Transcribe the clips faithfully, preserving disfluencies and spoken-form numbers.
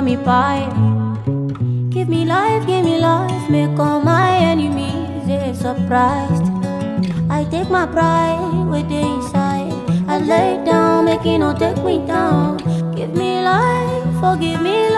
me pie. Give me life, give me life, make all my enemies they surprised. I take my pride with the inside. I lay down, make it not take me down. Give me life, forgive me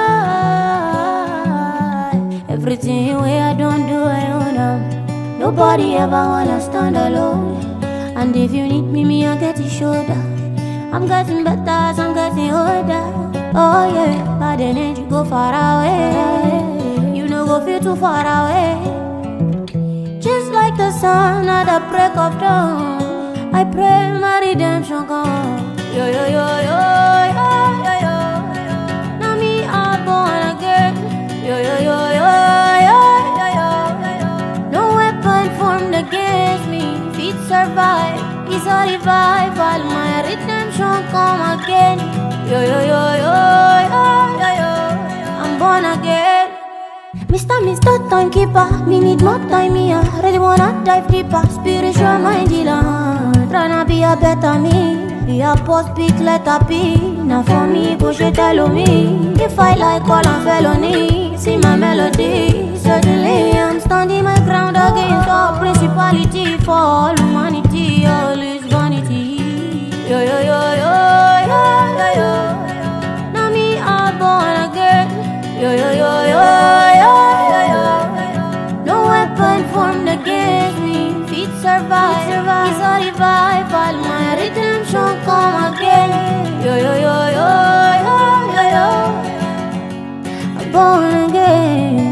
life. Everything way I don't do, I own them. Nobody ever wanna stand alone. And if you need me, me I get your shoulder. I'm getting better as I'm getting older. Oh yeah, bad energy go far away. You know go feel too far away. Just like the sun at the break of dawn, I pray my redemption come. Yo yo yo yo yo yo yo. Now me I'm born again. Yo yo yo yo yo yo yo. No weapon formed against me fit survive. It's a revival, my redemption come again. Yo yo yo yo yo yo yo. I'm born again. Mister Mister Timekeeper, me need more time here. Really wanna dive deeper, spiritual mind healer. Tryna be a better me, be a post big letter P. Now for me, push it tell me. If I like all I'm felony, see my melody. Certainly I'm standing my ground against all principality. For all humanity, all is vanity. Yo yo yo yo yo yo yo. Now me I'm born again. Yo yo yo yo yo yo yo. No weapon formed against me fit survive. It's a revival, my redemption come again. Yo yo yo yo yo yo yo. I'm born again.